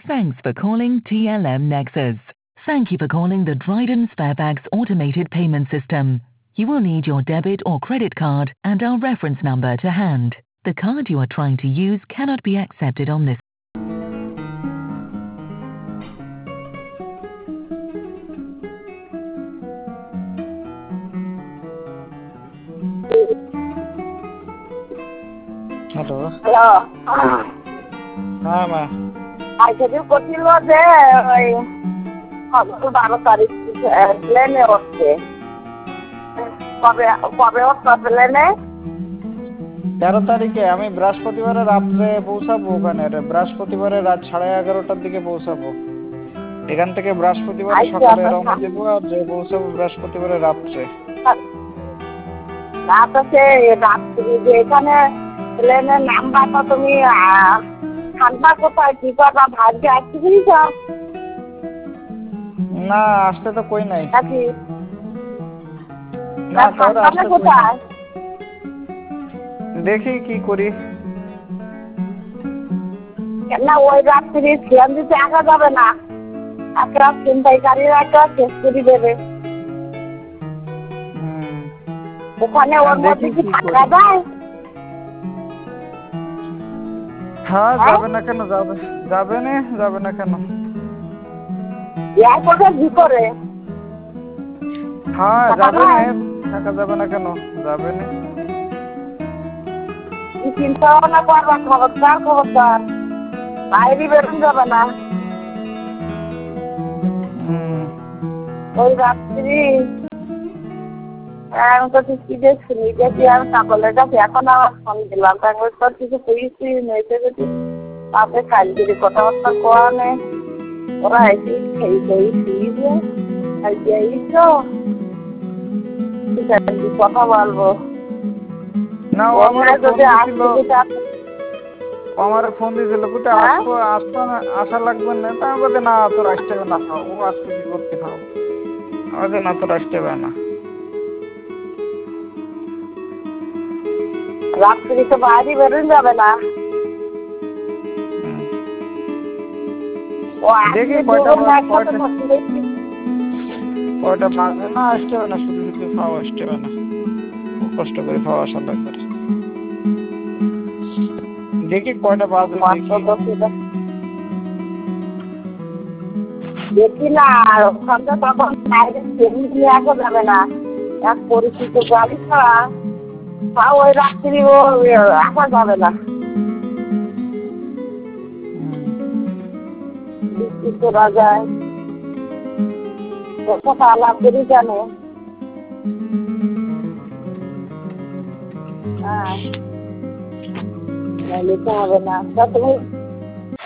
Thanks for calling TLM Nexus. Thank you for calling the Dryden Sparebags automated payment system. You will need your debit or credit card and our reference number to hand. The card you are trying to use cannot be accepted on this. Hello hello হ্যাঁ মা আজকে যে করছিল যে ওই 12 তারিখ প্লেনে উঠছে কবে কবে উঠছে প্লেনে 13 তারিখে আমি বৃহস্পতিবারে রাত্রে পৌঁছাবো ওখানে বৃহস্পতিবারে রাত 11:30টার দিকে পৌঁছাবো এখান থেকে বৃহস্পতিবারে সকালে রওনা দেব আর যে পৌঁছাবো বৃহস্পতিবারে রাত্রে রাতে রাত্রি যে এখানে প্লেনের নাম্বারটা তুমি থাকবা কোথায় কি করবা ভাগ্যে আসতে দিয়েছ না আসতে তো কই নাই নাকি না কাউরে আসতে কই নাই কোথায় দেখি কি করি না ওই রাত্রি ছিলাম দিতে আসা যাবে না একটা ছিনতাইকারীরা একটা শেষ করে দেবে ওখানে ওর মধ্যে কি থাকা যায় হ্যাঁ যাবে না কেন যাবে না কেন এয়ারপোর্টে ভিতরে হ্যাঁ যাবে না থাকা যাবে না কেন যাবে না চিন্তা ভাবনা করবা খবরদার বাইরে বেরোনো যাবে না ওই রাত্রি আমি তো কি যে শুনি দেখি আমি সকলের কাছে এখন আমার ফোন দিলাম তারপর তোর কিছু পুলিশি মেয়েছে যদি তাতে খাইগিরি কথাবার্তা কোয়া নেই ওরা এসে খেয়ে শুয়েছে এই তো ঠিক আছে কথা বলবো না ও আমার ফোন দিয়েছিল কোথায় আসবো আসা লাগবে না তা আমি বলতে না তোর আসতে হবে না ও আসতে কি করতে খাও আমাদের না তোর আসতে হবে না রাত্রি তো বাইরে বেরোনো যাবে না দেখি কয়টা বাজে না আসতে হবে না শুধু খাওয়া আসতে হবে না কষ্ট করে খাওয়া আসা লাগবে দেখি কয়টা বাজে দেখি না ওখানটা তখন বাইরে নিয়ে আসা যাবে না এক পরিচিত গাড়ি ছাড়া তাও ওই রাত্রি ও আসা যাবে না কি করা যায় ওর কথা আলাপ করি কেন হ্যাঁ নিতে হবে না তা তুমি